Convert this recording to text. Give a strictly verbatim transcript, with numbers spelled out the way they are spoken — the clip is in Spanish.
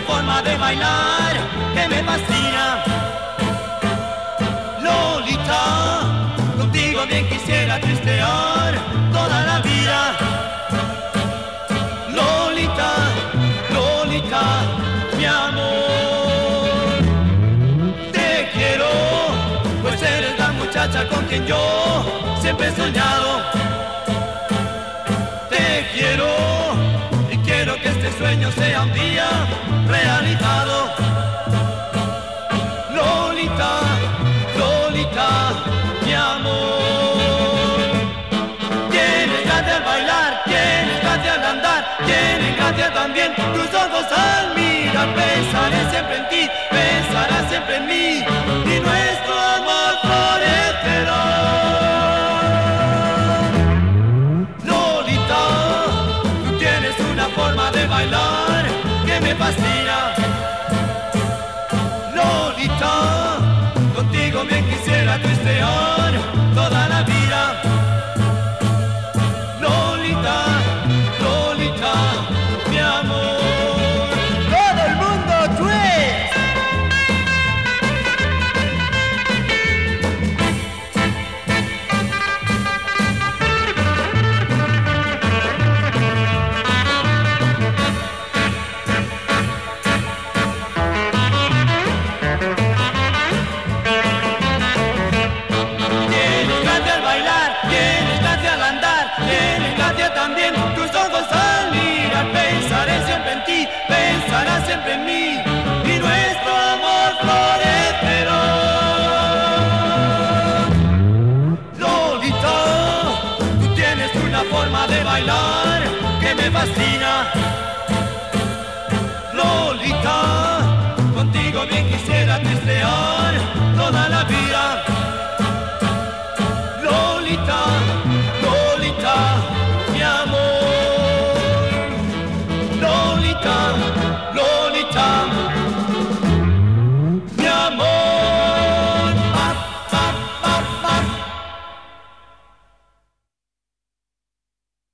forma de bailar que me fascina. Lolita, contigo bien quisiera tristear toda la vida. Lolita, Lolita, mi amor, te quiero, pues eres la muchacha con quien yo siempre he soñado. Te quiero y quiero que este sueño sea un día realizado. Lolita, Lolita, mi amor, tienes gracia al bailar, tienes gracia al andar, tienes gracia también tus ojos al mirar. Pensaré siempre en ti, pensarás siempre en mí y nuestro amor florecerá. Lolita, tú tienes una forma de bailar que me fascina. Lolita, contigo bien quisiera tristear toda la vida. Lolita, Lolita, mi amor. Todo el mundo twist. Tienes gracia al bailar, tienes gracia al andar, tienes gracia también tus ojos al mirar. Pensaré siempre en ti, pensarás siempre en mí y nuestro amor florecerá. Lolita, tú tienes una forma de bailar que me fascina.